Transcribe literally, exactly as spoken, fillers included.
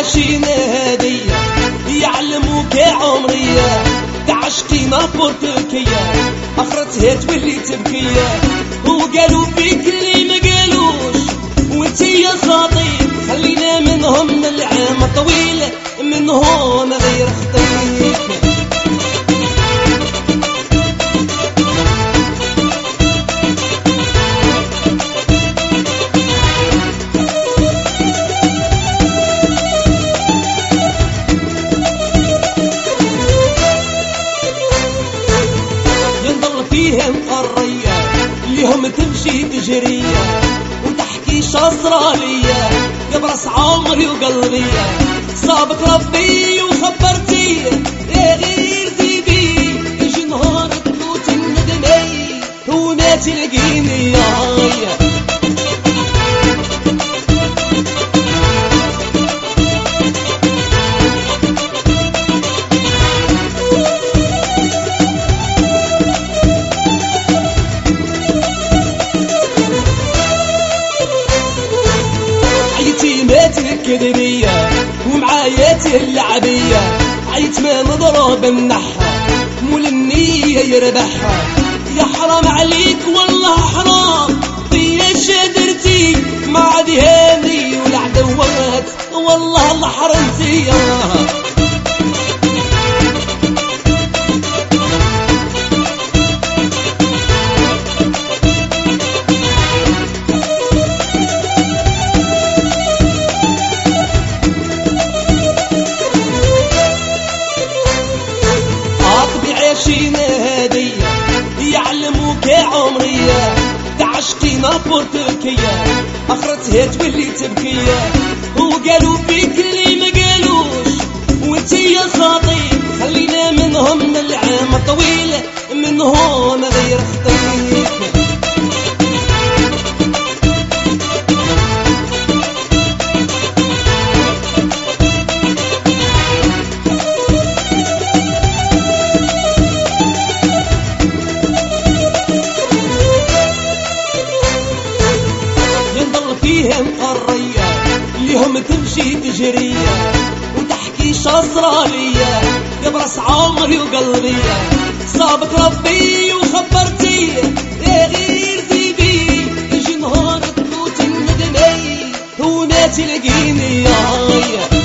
عشينا هدية يعلموك عمرية تعشقينا بورتركية اخرتها تولي تبكية وقالوا فيك اللي ما قالوش وانتي يا خطيب خلينا منهم من العام الطويل منهم غير خطيب. فيهم قرية ليهم تمشي تجرية وتحكي شاصرالية قبرص عمري وقلبية صابك ربي وخبرتي يا غير زيبي يجي نهار تموت الندمي وما تلقيني يا الكذبية ومعاياتي اللعبية عيت ما نضرب النحة مول النية يربحها يا حرام عليك والله حرام في شدرتي ما عاد هذي والعدوات والله الله حرمتي عشينا هدية يعلموك عمرية تعشقينا بورتركية اخرتها تولي تبكية وقالوا فيك اللي ما قالوش وانتي يا خطيب خلينا منهم من العام الطويل منهم غير خطيب. فيهم قرية ليهم تمشي تجرية وتحكي شاصرالية قبرص عمري وقلبية صابك ربي وخبرتي يا غير زيبي يجي نهار تموت الندمي وما تلقيني يا